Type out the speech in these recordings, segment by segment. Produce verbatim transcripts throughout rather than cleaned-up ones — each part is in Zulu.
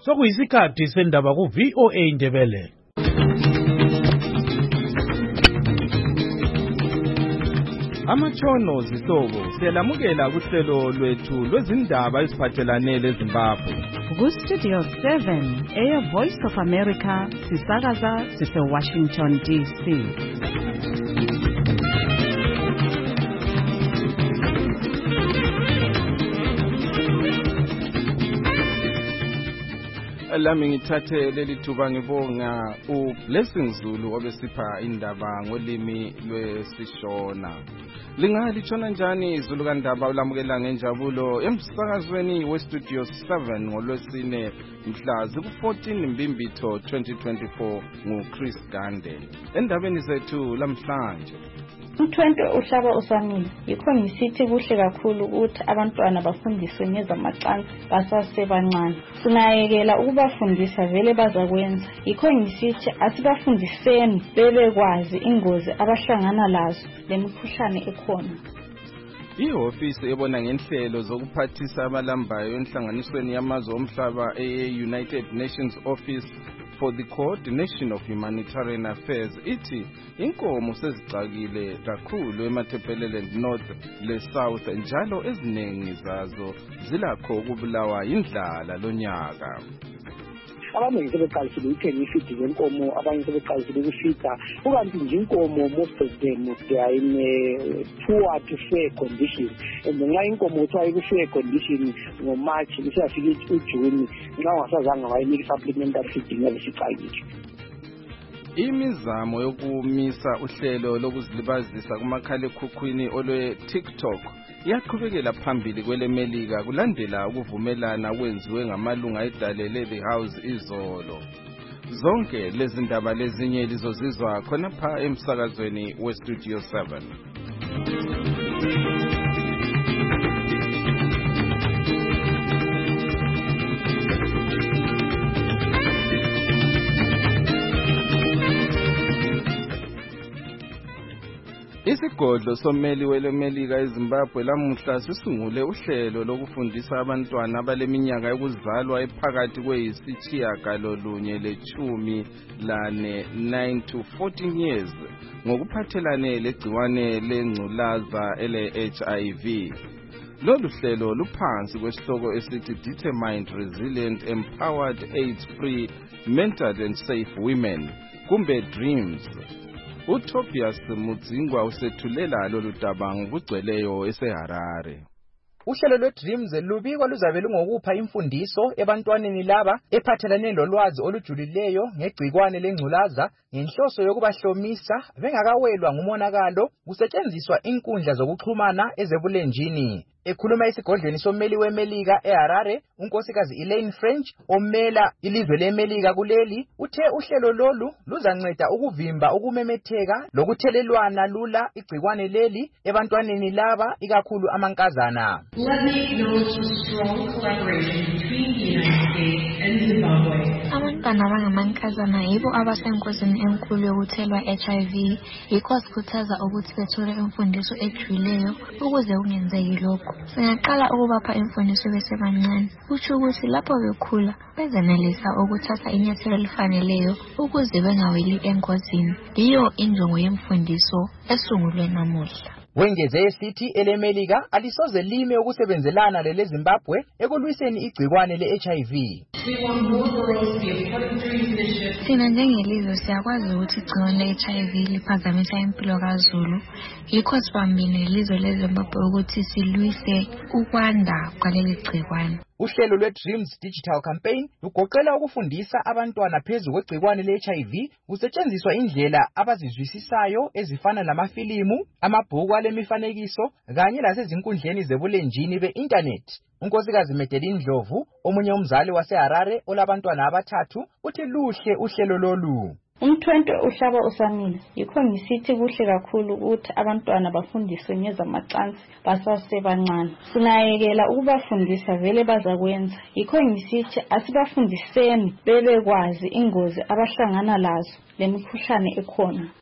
Sokuyisikhathi sendaba ku V O A Ndebele. Amatshono zihlobo siyalamukela kuhlelo lwethu lwezindaba eziphathelane leZimbabwe. Ku Studio seven, Air Voice of America, sisakaza sise Washington D C. Lami ngithathe leli thuba ngibonga uBlessing Zulu obesipha indaba ngolimi lwesishona. Lingalithona njani izulu kandaba ulamukela ngenjabulo emsakazweni weStudio seven ngolwesine mhla ziku-fourteen Mbimbitho twenty twenty-four nguChris Gande. Endabeni zethu lamhlanje Umthwente uhlaba usamile yikho ngisithi kuhle kakhulu ukuthi abantwana bafundiswe ngezamacansi basasebancane. Sinayekela ukubafundisa vele bazakwenza. Yikho ngisithi asibafundiseni bebekwazi ingozi abahlangana lazo lemikhuhlane ekhona. Ihofisi ebona ngenhlelo zokuphathisa abalambayo enhlanganisweni yamazwe omhlaba e-United Nations Office for the Coordination of Humanitarian Affairs ithi inkomo sezixakile kakhulu eMatabeleland North le South njalo eziningi zazo zilakho ukubulawa indlala lonyaka. Abaningi sebeqalisile ukuthenga ifidi zenkomo, abanye sebeqalisile ukufida, ukanti nje inkomo most of them they are in a poor to fair condition. And nxa inkomo kuthiwa iku-fair condition ngoMarch isiyafika uJuni nxa ungasazange wayinika supplementary feeding yabe siqalile. Imizamo yokumisa uhlelo lokuzilibazisa kumakhalekhukhwini olwe-TikTok iyaqhubekela phambili kwelemelika kulandela ukuvumelana kwenziwe ngamalunga edale the House izolo. Zonke lezi ndaba lezinye lizozizwa khonapha emsakazweni weStudio seven. Isigodlo sommeli welemelika eZimbabwe lamuhla sisungule uhlelo lokufundisa abantwana abaleminyaka yokuzalwa ephakathi kweyisitshiyagalolunye lechumi lane nine to fourteen years ngokuphathelane legciwane lengculaza ele-H I V. Lolu hlelo luphansi kwesihloko esithi Determined, Resilient, Empowered, AIDS-Free, Mentored and Safe Women, kumbe DREAMS. uTobias Mudzingwa usethulela lolu daba ngokugcweleyo eseHarare. Uhlelo lweDreams lubikwa luzabe lungokupha imfundiso ebantwaneni laba ephathelane lolwazi olujulileyo ngegcikwane lengculaza ngenhloso yokubahlomisa bengakawelwa ngumonakalo kusetshenziswa inkundla zokuxhumana ezebulenjini. Ekhuluma esigodlweni sommeli weMelika eHarare, unkosikazi Elaine French omela ilizwe leMelika kuleli uthe uhlelo lolu luzanceda ukuvimba ukumemetheka lokuthelelwana lula igcikwane leli ebantwaneni laba ikakhulu amankazana. Let me acknowledge the strong collaboration between the United States and Zimbabwe. Abantwana abangamankazana yibo abasenkosini enkulu yokuthelwa H I V, yikho sikhuthaza ukuthi bethole imfundiso ejulileyo ukuze kungenzeki lokho. Singaqala ukubapha imfundiso besebancane, kusho ukuthi lapho bekhula bezenelisa ukuthatha inyathelo elifaneleyo ukuze bengaweli engozini. Iyo injongo yemfundiso esungulwe namuhla. Wengeze esithi elemelika alisoze lime ukusebenzelana lele Zimbabwe ekulwiseni igcikwane le-H I V. Sina njengelizwe siyakwazi ukuthi igcikwane le-H I V liphazamisa impilo kaZulu. Yikho sibambile ilizwe leZimbabwe ukuthi silwise ukwanda kwaleli gcikwane. Uhlelo lweDreams Digital Campaign lugoqela ukufundisa abantwana phezu kwegcikwane le-H I V kusetshenziswa indlela abazizwisisayo ezifana namafilimu, amabhuku alemifanekiso kanye lasezinkundleni zebulenjini be-internet. Unkosikazi Medeline Ndlovu, omunye umzali waseHarare olabantwana abathathu, uthi luhle uhlelo lolu. Umthwente uhlaba usamile yikho ngisithi kuhle kakhulu ukuthi abantwana bafundiswe ngezamacansi basasebancane. Sinayekela ukubafundisa vele bazakwenza. Yikho ngisithi asibafundiseni bebekwazi ingozi abahlangana lazo lemikhuhlane ekhona.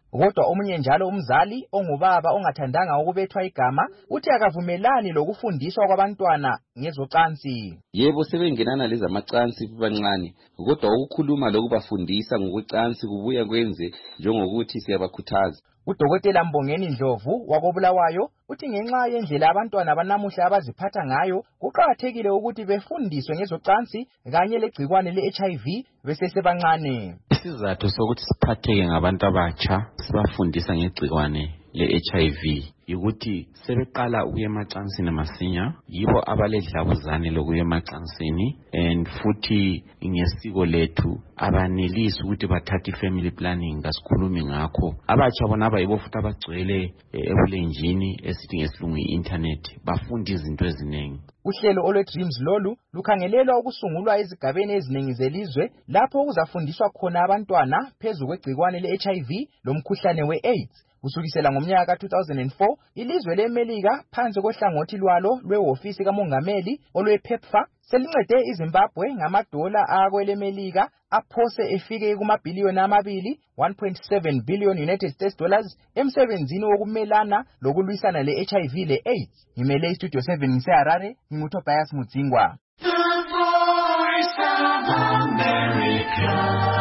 Kodwa omunye njalo umzali ongubaba ongathandanga ukubethwa igama uthi akavumelani lokufundiswa kwabantwana ngezocansi. Yebo sebengenana lezi amacansi bancane, kodwa ukukhuluma lokubafundisa ngokwecansi kubuya kwenze njengokuthi siyabakhuthaza. Udokotela Mbongeni Ndlovu wakobulawayo uthi ngenxa yendlela abantwana banamuhla abaziphatha ngayo kuqakathekile ukuthi befundiswe ngezocansi kanye legcikwane le-H I V besesebancane. Isizathu sokuthi siphatheke ngabantu abatsha sibafundisa ngegcikwane le-H I V ukuthi sebeqala ukuya emacansini masinya, yibo abaledlabuzane lokuya emacansini, and futhi ngesiko lethu abanelisi ukuthi bathathe family planning kasikhulumi ngakho. Abatsha bona abayibo futhi abagcwele ebulenjini esithi ngesilungu i-internet bafunda izinto eziningi. Uhlelo olwe-Dreams lolu lukhangelelwa ukusungulwa ezigabeni eziningi zelizwe lapho kuzafundiswa khona abantwana phezu kwegcikwane le-H I V lomkhuhlane we-AIDS. Kusukisela ngomnyaka ka two thousand four, ilizwe leMelika phansi kohlangothi lwalo lwehhovisi kamongameli olwe-PEPFAR selincede iZimbabwe ngamadola akwelemelika aphose efike kumabhiliyoni amabili, one point seven billion United States dollars, emsebenzini wokumelana lokulwisana le-H I V le-AIDS. Ngimele iStudio seven ngiseHarare, nginguTobias Mudzingwa. The Voice of America,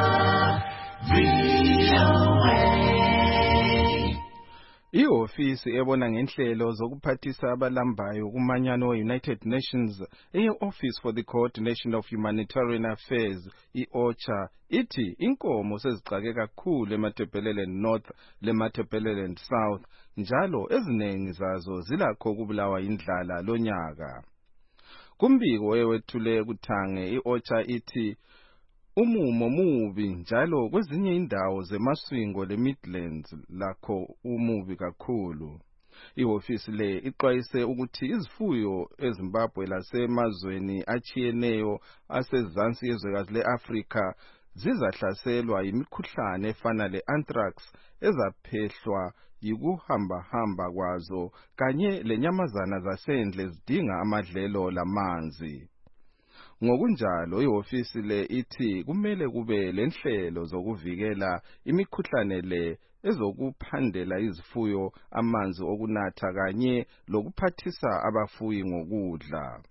V O A. Ihofisi ebona ngenhlelo zokuphathisa abalambayo kumanyano we-United Nations eye-Office for the Coordination of Humanitarian Affairs, i-OCHA, ithi inkomo sezixake kakhulu eMatabeleland North leMatabeleland South, njalo eziningi zazo zilakho kubulawa indlala lonyaka. Kumbiko ewethule kuthange, i-OCHA ithi umumo mubi njalo kwezinye indawo zemaswingo le-Midlands lakho umubi kakhulu. Ihofisi le ixwayise ukuthi izifuyo eZimbabwe lasemazweni achiyeneyo asezansi yezwekazi le-Afrika zizahlaselwa yimikhuhlane efana le-anthrax ezaphehlwa yikuhamba-hamba kwazo kanye lenyamazana zasendle zidinga amadlelo lamanzi. Ngokunjalo ihofisi le ithi kumele kube lenhlelo zokuvikela imikhuhlane le ezokuphandela izifuyo amanzi okunatha kanye lokuphathisa abafuyi ngokudla.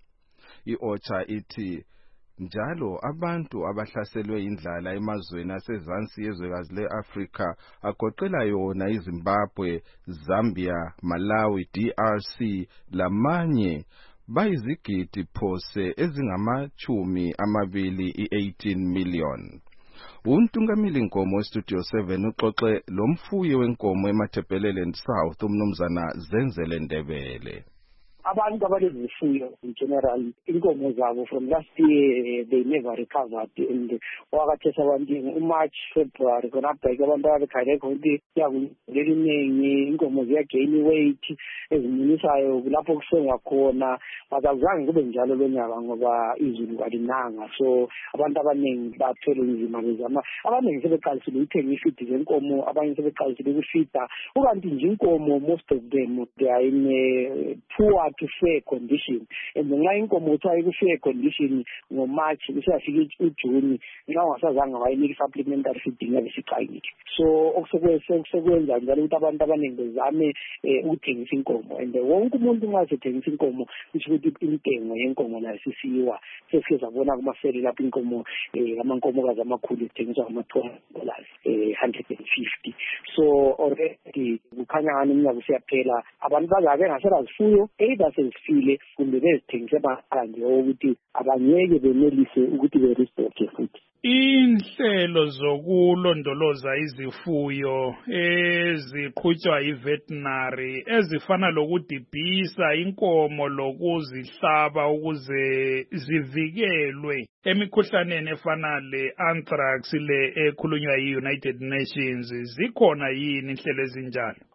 I-OCHA ithi njalo abantu abahlaselwe indlala emazweni asezansi yezwekazi le-Afrika agoqela yona iZimbabwe, Zambia, Malawi, D R C lamanye bayizigidi phose ezingamachumi amabili i-eighteen million. Untungamili nkomo weStudio seven uxoxe lomfuyi wenkomo eMatabeleland South umnumzana Zenzele Ndebele. Abantu abalezifuyo in general inkomo zabo from last year they never recovered, and wakathetha abantu uMarch February konabheka abantu abakhale ukuthi yakuleliningi inkomo ziya gain weight ezimunisayo lapho kusengwa khona, bazazange kube njalo lonyaka ngoba izulu alinanga, so abantu abaningi bathwele inzima bezama. Abaningi sebeqalisile ukuthenga ifidi zenkomo, abanye sebeqalisile ukufida, ukanti nje inkomo most of them they are in a poor to fair condition, and nxa inkomo uthayi ku fair condition ngo March kusafika uJune nxa ungasazange wayinika supplementary feeding yabe siqayile. So okusekwenza njalo ukuthi abantu abaningi bezame ukuthengisa inkomo, and wonke umuntu nxa sethengisa inkomo kusho ukuthi intengo yenkomo nayo sisiwa. Sesike sabona kumaseli lapho inkomo amankomokazi amakhulu ethengiswa ngama two hundred dollars, one hundred fifty. So already kukhanya ngani umnyaka usiyaphela, abantu bazabe ngasela zifuyo either sezifile kumbe bezithengise banje ukuthi abanyeke benelise ukuthi berestore futhi. Inhlelo zokulondoloza izifuyo eziqhutshwa yi-veterinary ezifana lokudibhisa inkomo lokuzihlaba ukuze zivikelwe emikhuhlaneni efana le-anthrax le ekhulunywa yi-United Nations, zikhona yini inhlelo ezinjalo?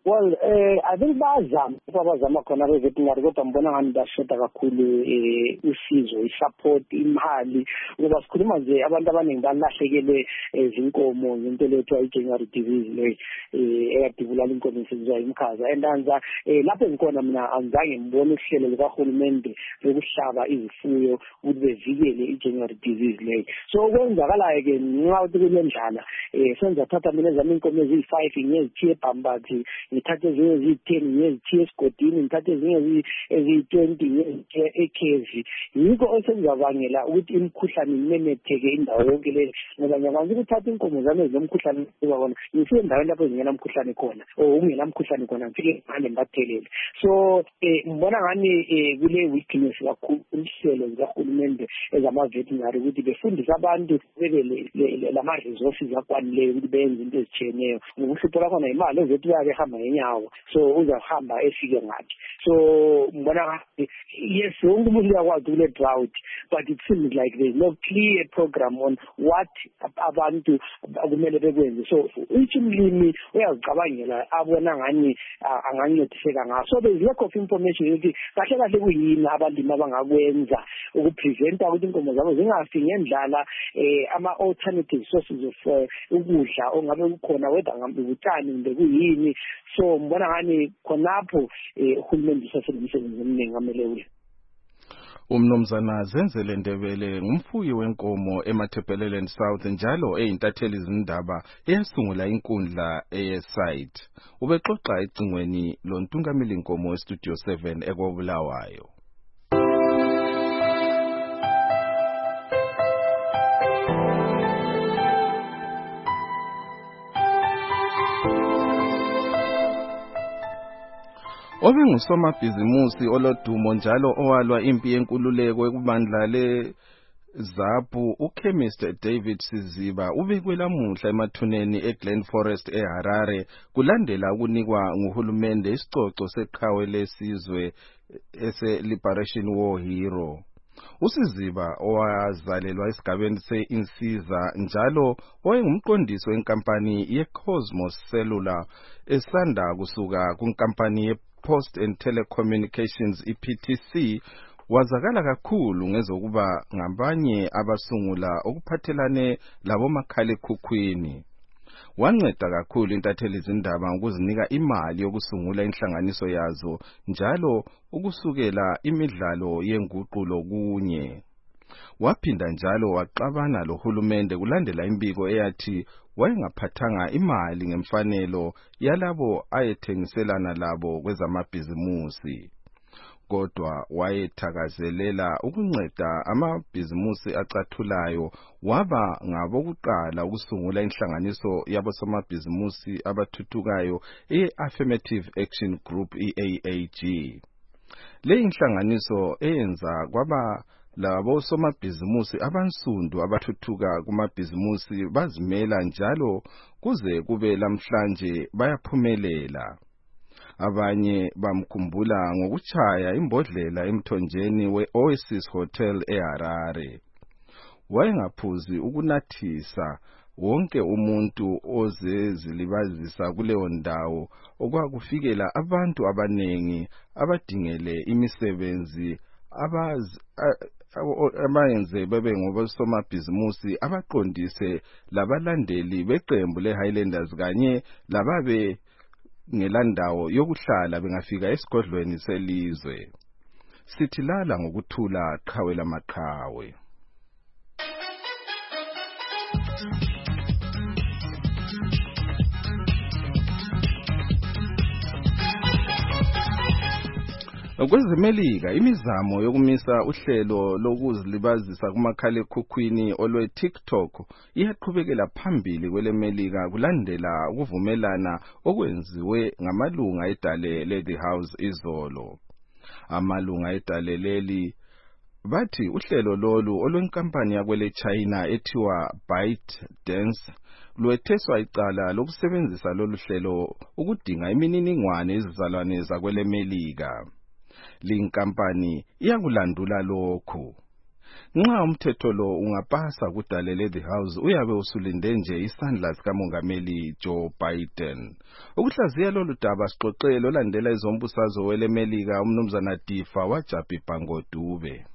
Well, eh I think bazama abazama khona beveterinary kodwa mbona ngani bashoda kakhulu eh usizo isupport imali ngoba sikhuluma nje abantu abaningi balahlekele ezinkomo ngento lethu i-January disease le eh eyadibulala inkomo esizwa imkhaza endanza eh lapho ngikona mina angizange ngibone uhlelo likahulumende lokuhlaba izifuyo ukuthi bevikele i-January disease le so kwenzakalayo ke ngathi kulendlala eh senza thatha mina zami inkomo eziyi-five ngezithiye bhambathi ngithathe ezinye eziyi-ten ngezithiye esigodini ngithathe ezinye eziyi-twenty ngezithiye ekhevi yikho esengizabangela ukuthi imikhuhlane imemetheke indawo yonke le ngoba ngiyakwazi ukuthatha inkomo zami ezinomkhuhlane kuba khona ngifike endaweni lapho zingena mkhuhlane khona or ungela mkhuhlane khona ngifike ngane ngibathelele so eh ngibona ngani kule weakness kakhulu uhlelo zikahulumende ezama-veterinary ukuthi befundise abantu bebe lama-resources akwanileyo ukuthi benze into ezitshiyeneyo ngoba uhlupho lakhona imali eveterinary ehamba ngenyawo so uzahamba efike ngathi so mbona yes wonke umuntu uyakwazi kule drought but it seems like there's no clear program on what abantu kumele bekwenze so each umlimi uyazicabangela abona ngani angancediseka ngaso so there's lack of information ukuthi kahle kahle kuyini abalimi abangakwenza ukupreventa ukuthi inkomo zabo zingafi ngendlala eh ama alternative sources of ukudla ongabe kukhona whether ngambe utshani kumbe kuyini so mbona ngani khonapho uhulumeni usesemsebenzi omningi amele uye Umnumzana Zenzele Ndebele ngumfuyi wenkomo eMatabeleland South njalo eyintatheli izindaba eyasungula inkundla eyesite ubexoxa ecingweni loNtungamili Nkomo weStudio seven ekobulawayo Obengusomabhizimusi olodumo njalo owalwa impi yenkululeko ekubandla le Zapu uChemist David Siziba ubekwe lamuhla emathuneni eGlen Forest eHarare kulandela ukunikwa nguhulumende isicoco seqhawe lesizwe ese Liberation War Hero. Usiziba owazalelwa esigabeni se-Insiza njalo wayengumqondisi wenkampani ye-Cosmos Cellular esanda kusuka kunkampani ye Post and Telecommunications I P T C wazakala kakhulu ngezokuba ngabanye abasungula okuphathelane labomakhalekhukhwini. Wanceda kakhulu intatheli izindaba ukuzinika imali yokusungula inhlanganiso yazo njalo ukusukela imidlalo yenguqulo kunye. Waphinda njalo waxabana lohulumende kulandela imbiko eyathi wayengaphathanga imali ngemfanelo yalabo ayethengiselana labo kwezamabhizimusi. Kodwa wayethakazelela ukunceda amabhizimusi acathulayo waba ngabokuqala ukusungula inhlanganiso yabosomabhizimusi abathuthukayo e-Affirmative Action Group I A A G. Le inhlanganiso eyenza kwaba labo somabhizimusi abansundu abathuthuka kumabhizimusi bazimela njalo kuze kube lamhlanje bayaphumelela. Abanye bamkhumbula ngokuchaya imbodlela emthonjeni we-Oasis Hotel eHarare. Wayengaphuzi ukunathisa wonke umuntu ozezilibazisa kuleyo ndawo okwakufikela abantu abanengi abadingele imisebenzi abazi abayenze bebe ngobosomabhizimusi abaqondise labalandeli beqembu leHighlanders kanye lababe ngelandawo yokuhlala bengafika esigodlweni selizwe. Sithi lala ngokuthula qhawe lamaqhawe. Kwezemelika imizamo yokumisa uhlelo lokuzilibazisa kumakhalekhukhwini olwe TikTok iyaqhubekela phambili kwelemelika kulandela ukuvumelana okwenziwe ngamalunga edale le The House izolo. Amalunga edale leli bathi uhlelo lolu olwenkampani yakwele China ethiwa ByteDance lwetheswa icala lokusebenzisa lolu hlelo ukudinga imininingwane izizalwane zakwelemelika. Linkampani iyakulandula lokhu. nxa umthetho lo ungapasa kudalele the house uyabe usulinde nje isandla sikamongameli Joe Biden. Ukuhlaziya lolu daba sixoxele olandela izombusazwe welemelika umnumzana Difa waJabi Bhangodube.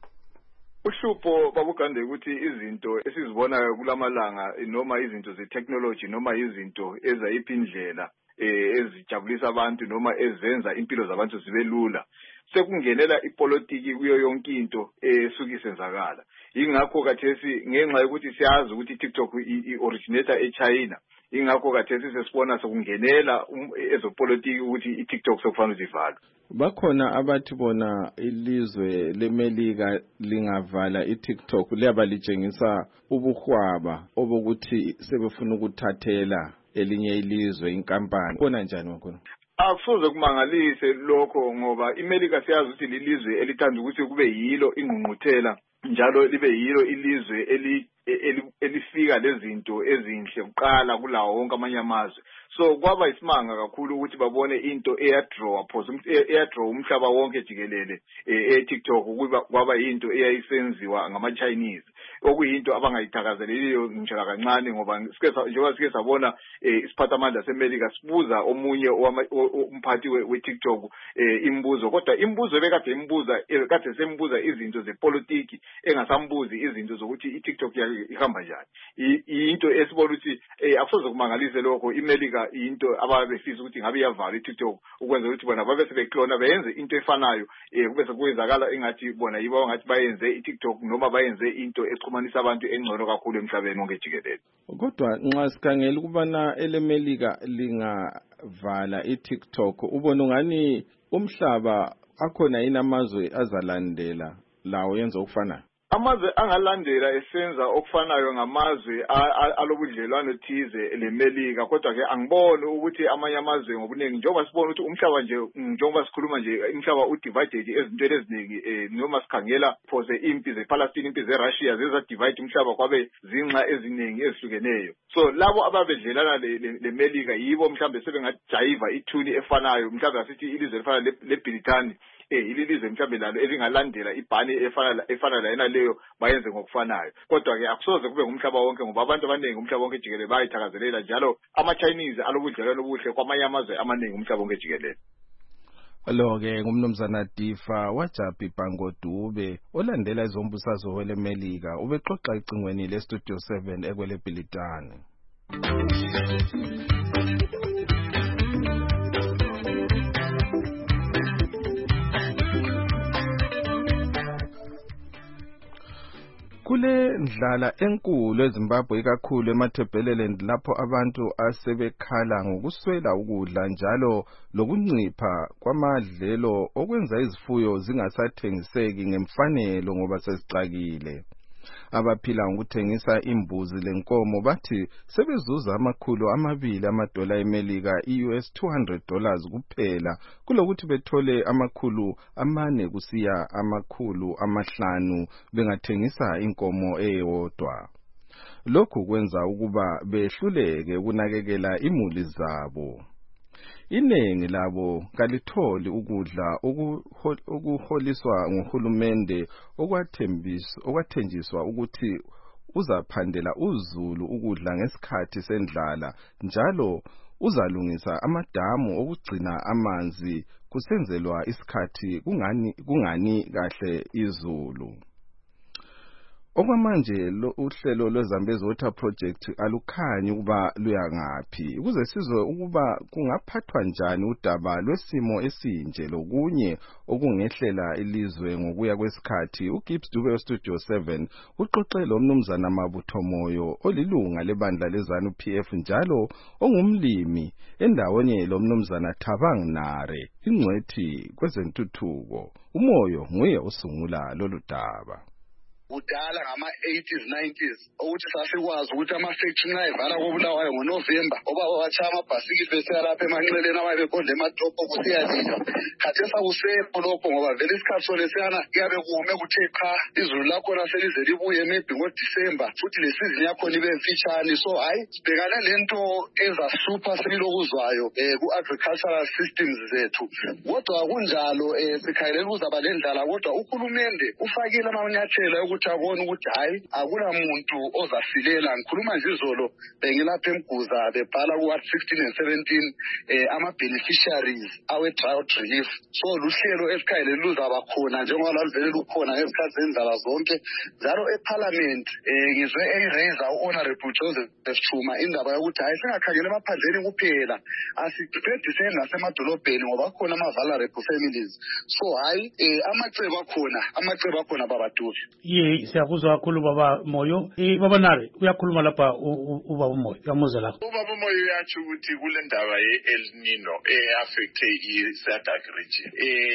Uhlupho babugande ukuthi izinto esizibonayo kulamalanga noma izinto ze-technology noma izinto ezayiphi indlela ezijabulisa abantu noma ezenza impilo zabantu zibe lula sekungenela ipolitiki kuyo yonke into esuka isenzakala. Ingakho kathesi ngenxa yokuthi siyazi ukuthi TikTok i-originator eChina, ingakho kathesi sesibona sokungenela ezopolitiki ukuthi iTikTok sokufanele ivalwe. Bakhona abathi bona ilizwe lemelika lingavala iTikTok liyaba litshengisa ubuhwaba obokuthi sebefuna ukuthathela elinye ilizwe inkampani. Bona njani wakhona? Akusoze kumangalise lokho ngoba iMelika siyazi ukuthi lilizwe elithanda ukuthi kube yilo ingqungquthela njalo libe yilo ilizwe eli elifika lezinto ezinhle kuqala kulawo wonke amanye amazwe. So kwaba isimanga kakhulu ukuthi babone into eyadraw phoze eyadraw umhlaba wonke jikelele eTikTok kuba kwaba into eyayisenziwa ngama Chinese okuyinto abangayithakazeleliyo ngishaka kancane ngoba sike njengoba sike sabona isiphathamandla seMelika sibuza omunye umphathi weTikTok imbuzo kodwa imbuzo bekade imbuza kade sembuza izinto zepolitiki engasambuzi izinto zokuthi iTikTok ihamba njani. Into esibona ukuthi akusoze kumangalise lokho iMelika into ababefisa ukuthi ngabe iyavala iTikTok ukwenza ukuthi bona babe sebeklona beyenze into efanayo kube sekuyenzakala engathi bona yibo ngathi bayenze iTikTok noma bayenze into exhumanisa abantu engcono kakhulu emhlabeni wonke jikelele. Kodwa nxa sikhangela ukubana elemelika lingavala iTikTok ubona ngani umhlaba akhona inamazwe azalandela lawo yenza ukufanayo. Amazwe angalandela esenza okufanayo ngamazwe alobudlelwano thize leMelika kodwa ke angiboni ukuthi amanye amazwe ngobuningi njengoba sibona ukuthi umhlaba nje njengoba sikhuluma nje umhlaba udivided ezintweni eziningi noma sikhangela phose impi zePalestine impi zeRussia zeza divide umhlaba kwabe zinxa eziningi ezihlukeneyo. So labo ababedlelana leMelika yibo mhlambe sebengajayiva ithuni efanayo mhlambe asithi ilizwe lefana leBritani eh ilizwe mhlambe lalo elingalandela ibhani efana efana la leyo bayenze ngokufanayo kodwa ke akusoze kube ngumhlaba wonke ngoba abantu abaningi umhlaba wonke jikelele bayithakazelela njalo ama Chinese alobudlelwano obuhle kwamanye amazwe amaningi umhlaba wonke jikelele. Lo ke ngumnumzana Difa waJabi Bhangodube olandela izombusazwe welemelika ubexoxa icingweni le Studio seven ekwele Bhilitane. Kule ndlala enkulu eZimbabwe ikakhulu eMatabeleland lapho abantu asebekhala ngokuswela ukudla njalo lokuncipha kwamadlelo okwenza izifuyo zingasathengiseki ngemfanelo ngoba sezixakile. Abaphila ngokuthengisa imbuzi lenkomo bathi sebezuza amakhulu amabili amadola eMelika i-U S two hundred dollars kuphela kulokuthi bethole amakhulu amane kusiya amakhulu amahlanu bengathengisa inkomo eyodwa. Lokhu kwenza ukuba behluleke ukunakekela imuli zabo. Inengi labo kalitholi ukudla okuholiswa nguhulumende okwathembiswa okwathenjiswa ukuthi uzaphandela uzulu ukudla ngesikhathi sendlala njalo uzalungisa amadamu okugcina amanzi kusenzelwa isikhathi kungani kungani kahle izulu. Okwamanje lo uhlelo lweZambezi Water Project alukhanyi ukuba luya ngaphi ukuze sizwe ukuba kungaphathwa njani udaba lwesimo esinje lokunye okungehlela ilizwe ngokuya kwesikhathi. uGibbs Dube Studio seven uxoxele umnumzana Mabutho Moyo olilunga lebandla leZANU P F njalo ongumlimi endaweni lomnumzana Thabang Nare ingcwethi kwezentuthuko. Umoyo nguye usungula lolu daba. Udala ngama eighties nineties ukuthi sasikwazi ukuthi ama-factory nxa evala koBulawayo ngoNovemba obaba batshaya amabhasikili besiya lapha emanxeleni ababeqonde emadrobho kusiyalila. Khathesi akusekho lokho ngoba vele isikhathi solesiyana kuyabe kume kuthe qha izulu lakhona selize libuye maybe ngoDisemba futhi lesizini yakhona ibe mfitshane. So hayi sibhekane lento ezahlupha silokuzwayo ku-agricultural systems zethu kodwa kunjalo sikhayelela ukuzaba lendlala kodwa uhulumende ufakile amanyathelo ukuthi abone ukuthi hayi akulamuntu ozasilela. Ngikhuluma nje izolo bengilapha eMguza bebhala ku sixteen and seventeen eh ama beneficiaries awe drought relief. So luhlelo esikhayele luzaba khona njengoba lalivele lukhona ngesikhathi sendlala zonke njalo eParliament eh ngizwe eyiraise uHonorable Joseph Chuma indaba yokuthi hayi singakhangela emaphandleni kuphela asicediseni nasemadolobheni ngoba khona ama vulnerable families. So hayi eh amacebo akhona amacebo akhona baba Dufi. Ye siyakuzwa kakhulu baba Moyo. Eh baba Nare uyakhuluma lapha ubaba Moyo yamuza lapha. Ubaba Moyo uyathi ukuthi kule ndaba ye-El Nino e-affecte i-SADC region.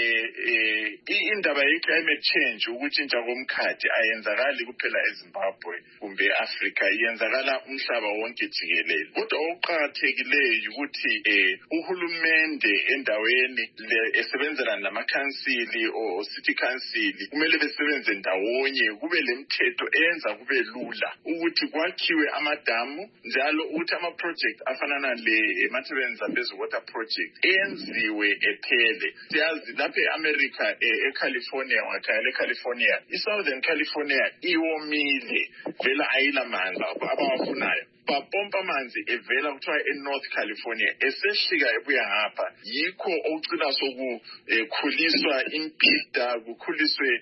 Eh indaba ye-climate change ukutshintsha komkhathi ayenzakali kuphela eZimbabwe kumbe eAfrica iyenzakala umhlaba wonke jikelele. Kodwa okuqhakathekileyo ukuthi eh uhulumende endaweni esebenzela namakhansili o city council kumele besebenze ndawonye kube lemthetho eyenza kube lula ukuthi kwakhiwe amadamu njalo ukuthi ama project afanana le Matabeleland Zambezi water project enziwe ephele. Siyazi lapha eAmerica eCalifornia wakhaya eCalifornia iSouthern California iwomile vela ayila manzi abawafunayo. Bapompa amanzi evela kuthiwa eNorth California esehlika ebuya ngapha yikho okucina sokukhuliswa impida kukhuliswe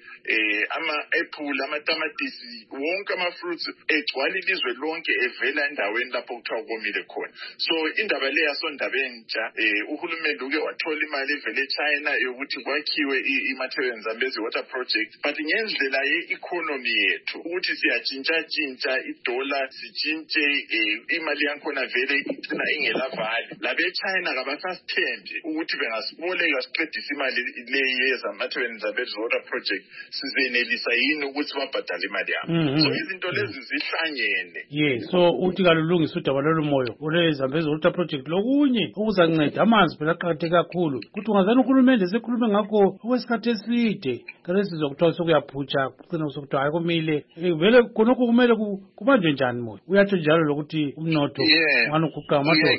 ama apple amatamatisi wonke ama fruits egcwala ilizwe lonke evela endaweni lapho kuthiwa komile khona. So indaba le yasondaba entsha uhulumende uke wathola imali evele eChina yokuthi kwakhiwe iMatabeleland Zambezi water project but ngendlela ye-economy yethu ukuthi siyatshintsha tshintsha idollar sitshintshe imali yakhona vele igcina ingelavali. Labe China kabasasithembi ukuthi bengasiboleka siqedisa imali le yeza Matabeleland Zambezi water project sizenelisa yini ukuthi babhadale imali yabo. So izinto lezi zihlangene. Yeah, so uthi kalulungisa udaba lolumoyo ule Zambezi water project lokunye ukuzanceda amanzi phela aqhatheke kakhulu. Kuthi ungazana ukhulumende sekhulume ngakho okwesikhathi eside kale sizokuthola sokuyaphutsha kucina sokuthiwa hayi kumile vele khonokho kumele kubanjwe njani moyo. Uyatsho njalo lokuthi umnotho ngani ukuqa amadolo.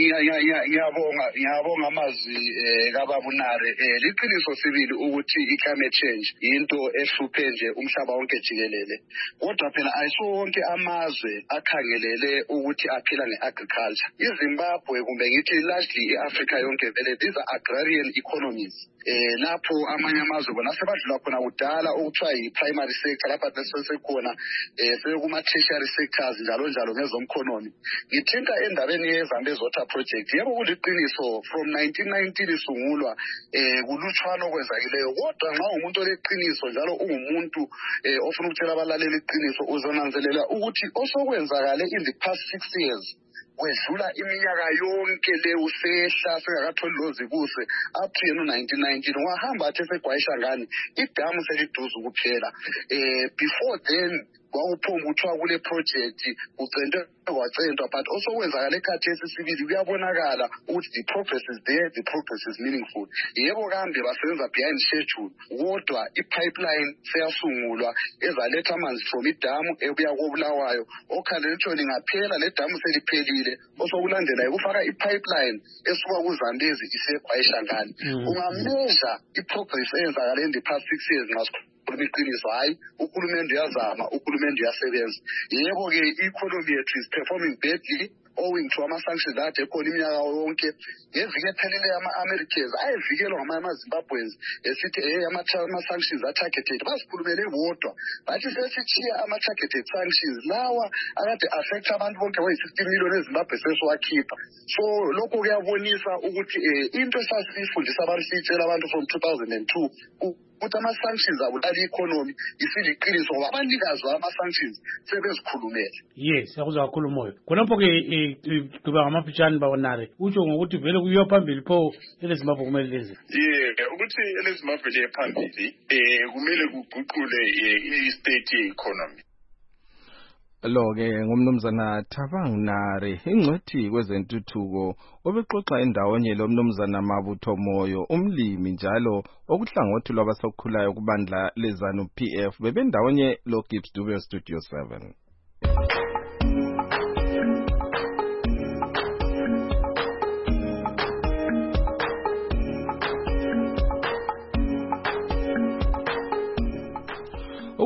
Ngiyabonga ngiyabonga amazwi kaBaba Nare. Liqiniso sibili ukuthi i-climate change into ehluphe nje umhlaba wonke jikelele. Kodwa phela ayisonke amazwe akhangelele ukuthi aphila ngeagriculture. iZimbabwe kumbe ngithi largely iAfrica yonke vele these are agrarian economies. Eh lapho amanye amazwe bona sebadlula khona kudala ukuthiwa yi-primary sector lapha sesekhona eh sekuma tertiary sectors njalo njalo ngezomkhonomi. Ngithinta endabeni yeZambezi water project yebo kuliqiniso from nineteen nineteen isungulwa eh kulutshwana okwenzakileyo kodwa nxa umuntu oleqiniso njalo ungumuntu eh ofuna ukutshela abalaleli iqiniso uzonanzelela ukuthi osokwenzakale in the past six years kwedlula iminyaka yonke le usehla sengakatholi lozi kuse up to yena nineteen nineteen wahamba athe segwayisha ngani idamu seliduze ukuphela. Eh before then kwawuphomba uthiwa kule project ucente kwacentwa but also kwenzakala ekhathi esisibili kuyabonakala ukuthi the progress is there, the progress is meaningful. Yebo kambe basebenza behind schedule kodwa ipipeline seyasungulwa ezaletha amanzi from idamu ebuya koBulawayo okhalethwe lingaphela le damu seliphelile osokulandela ukufaka ipipeline esuka kuZambezi isekwayisha ngani. Ungameasure iprogress eyenzakala in the past six years ngasikho iqiniso hayi uhulumende uyazama uhulumende uyasebenza. Yebo ke i-economy yethu is performing badly owing to ama-sanctions ade khona iminyaka yonke. Ngeviki ephelele ama-Americans ayevikelwa ngama-Zimbabweans esithi hey ama-sanctions are-targeted basikhulumele bodwa bathi sesitshiya ama-targeted sanctions lawa akade affect abantu bonke bayi-sixty million eZimbabwe sesiwakhipha. So lokho kuyabonisa ukuthi into esasifundisa abantu siyitshela abantu from two thousand two ukuthi ama-sanctions abulala i-economy isiliqiniso ngoba abanikazi ama-sanctions sebezikhulumele. Yes, siyakuzwa kakhulu moyo. Khonapho-ke gqiba ngamafitshane babonare utsho ngokuthi vele kuyiwa phambili pho eleZimbabwe kumele lezi. Yeah, ukuthi eleZimbabwe liye phambili eh kumele kuguqule i-state ye-economy. Lo-ke ngumnumzana Thabang Nare ingcwethi kwezentuthuko obexoxa endawonye lo mnumzana Mabutho Moyo umlimi njalo okuhlangothi lwabasokhulayo kubandla leZanu P F bebendawonye lo Gibbs Dube Studio seven.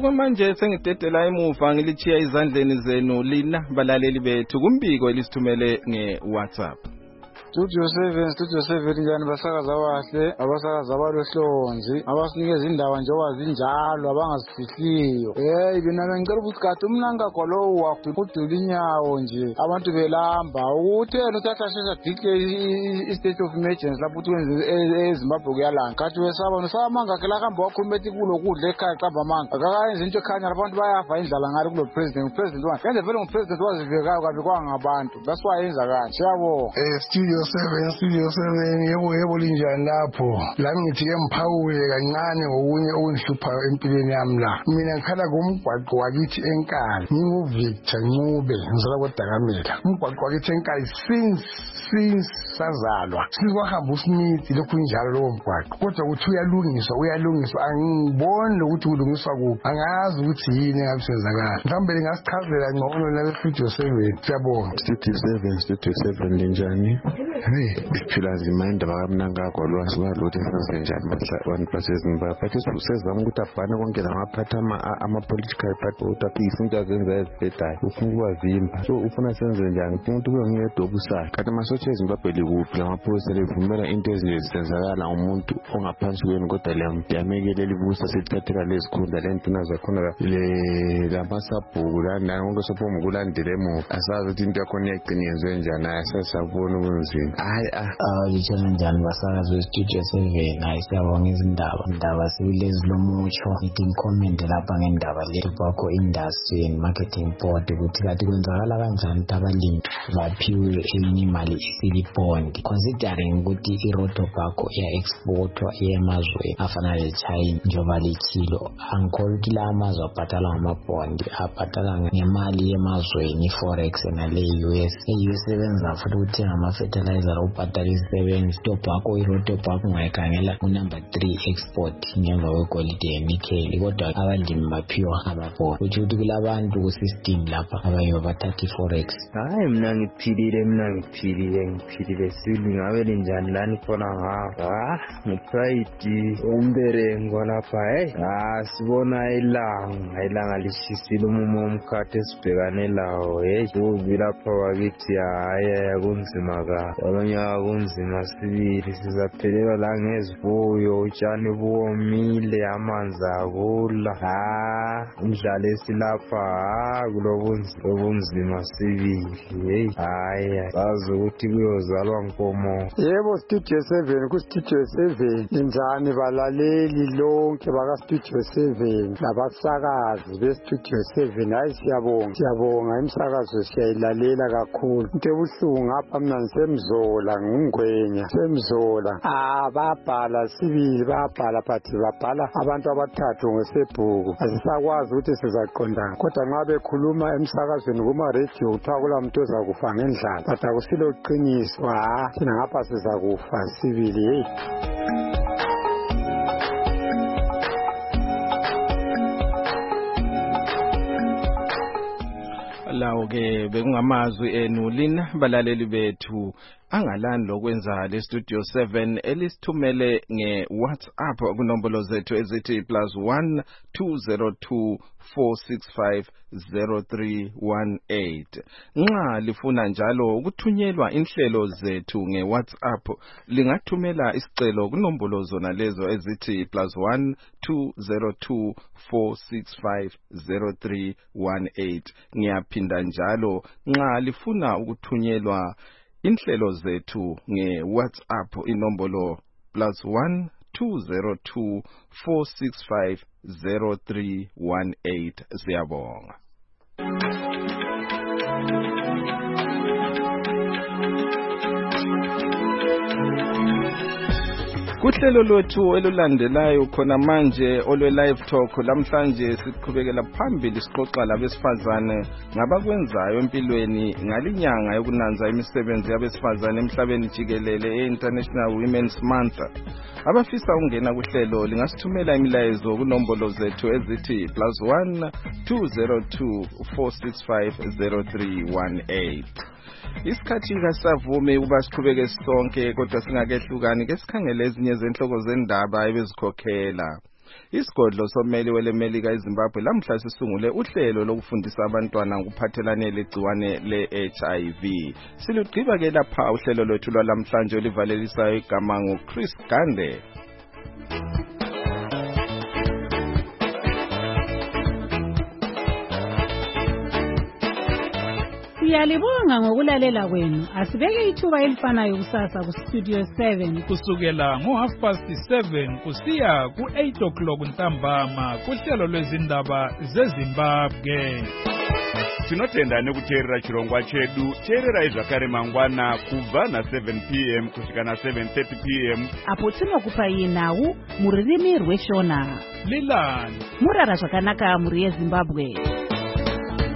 okwamanje sengidedela emuva ngilichiya izandleni zenu lina balaleli bethu kumbiko elisithumele nge-WhatsApp. Studio seven, Studio seven njani basakaza kahle, abasakaza abalohlonzi, abasinikeza indaba njengoba zinjalo abangasifihliyo. Hey mina ngicela ukuthi kade umnanga kwalo wakudula inyawo nje. Abantu belamba ukuthi yena uthatha shesha dike i-state of emergency lapho uthi wenze eZimbabwe kuyalanga. Kade wesaba nosamanga ke la hamba wakhuluma ethi kulo kudla ekhaya qamba amanga. Akayenza into ekhanya abantu bayafa indlala ngalo kulo president, president wani. Kanti vele ngupresident wazivekayo kabi kwangabantu. That's why yenza kanje. Siyabonga. Eh Studio seven, Studio seven yebo yebo linjani lapho la ngithi emphawule kancane ngokunye okungihluphayo empilweni yami la. Mina ngikhala ngomgwaqo wakithi enkala nginguVictor Ncube ngizala koDakamela. Umgwaqo wakithi enkala since since sazalwa sikwahamba uSmith lokhu njalo lo mgwaqo kodwa ukuthi uyalungiswa uyalungiswa angiboni ukuthi ulungiswa kuphi angazi ukuthi yini engabisenzakala mhlawumbe ngasichazela ngcono la Studio seven. Siyabonga. Studio seven, Studio seven linjani? Hey, iphila nzima indaba kamnanga kwalwazi kwalothi senzenjani abantu baseZimbabwe bathi usezama ukuthi afane konke lamaphathi ama-political party ukuthi izinto azenza ezibhedayo ufuna ukubavimba so ufuna senze njani umuntu kube nguyedwa obusayo kanti amasotsha eZimbabwe likuphi lamaphoyisa livumela into ezinje zisenzakala umuntu ongaphansi kwenu kodwa liyamekelela ibusa selithathela lezikhundla lentuna zakhona lamasabhuku lani konke sophoma ukulandela emuva asazi ukuthi into yakhona iyagcina yenziwe njani ayasesabona ubunzima. Hayi ah litshela njani basakazi weStudio seven hayi siyabonga izindaba indaba silezi lomutsho ithi comment lapha ngendaba lethu bakho industry and marketing board ukuthi kathi kwenzakala kanjani ukuthi abalimi baphiwe enye imali esibond considering ukuthi iroto bakho iya exportwa emazweni afana leChina njoba lechilo angikholwa ukuthi la amazwe abhatala ngamabond abhatala ngemali yemazweni forex nale U S e-U S sebenza futhi uthenga ama fertilizer ubhatala isebenzi tobacco iroto bakho ungayikhangela unumber three export ngemva kwegolide nickel kodwa abalimi baphiwa amabond uthi ukuthi kulabantu ku system lapha abayo bathatha forex. Hayi mina ngiphilile mina ngiphilile ngiphilile sili ngabe linjani lani khona ngapha ah ngipride umberengo lapha hey ah sibona ilanga ilanga lishisile umumo omkhathi sibhekane lawo hey uvi lapha wakithi hayi kunzima ka abanye kunzima sibili sizaphelelwa la ngezifuyo utshani buwomile amanzi akula ah umdlalo esilapha ah kulobunzima sibili hey hayi sazi ukuthi kuyozalwa nkomo. Yebo Studio seven ku Studio seven injani balaleli lonke baka Studio seven labasakazi be Studio seven hayi siyabonga siyabonga imsakazo siyayilalela kakhulu into ebuhlungu ngapha mina ngisemzola ngingwenya semzola ah babhala sibili babhala phathi babhala abantu abathathu ngesebhuku asisakwazi ukuthi sizaqondana kodwa nxa bekhuluma emsakazweni kuma radio uthakula umuntu ozakufa ngendlala but akusilo qiniso ah thina ngapha sizakufa sibili hey. Lawo ke bekungamazwi enu lina balaleli bethu angalani lokwenza le Studio seven elisithumele nge-WhatsApp kunombolo zethu ezithi plus one two zero two four six five zero three one eight. Nxa lifuna njalo ukuthunyelwa inhlelo zethu nge-WhatsApp lingathumela isicelo kunombolo zona lezo ezithi plus one two zero two four six five zero three one eight. Ngiyaphinda njalo nxa lifuna ukuthunyelwa inhlelo zethu nge-WhatsApp inombolo plus one two zero two four six five zero three one eight. Siyabonga. Kuhlelo lwethu elulandelayo khona manje olwe live talk lamhlanje siqhubekela phambili sixoxa labesifazane ngabakwenzayo empilweni ngalinyanga yokunanza imisebenzi yabesifazane emhlabeni jikelele e-International Women's Month. Abafisa ungena kuhlelo lingasithumela imilayezo kunombolo zethu ezithi plus one two zero two four six five zero three one eight. Isikhathi kasavume ukuba siqhubeke sonke kodwa singakehlukani ke sikhangele ezinye zenhloko zendaba ebezikhokhela. Isigodlo sommeli welemelika eZimbabwe lamhla sisungule uhlelo lokufundisa abantwana ngokuphathelane legciwane le-H I V. Silugqiba ke lapha uhlelo lwethu lwalamhlanje olivalelisayo igama nguChris Gande. Siyalibonga ngokulalela kwenu. Asibeke ithuba elifanayo kusasa ku Studio seven kusukela ngo half past seven kusiya ku eight o'clock ntambama kuhlelo lwezindaba zeZimbabwe. Tinotenda nekuteerera chirongwa chedu. Teerera zvakare mangwana kubva na seven p m kusvika na seven thirty p m apo tinokupai nhau muririmi rweshona. Lilani murara zvakanaka muri yeZimbabwe.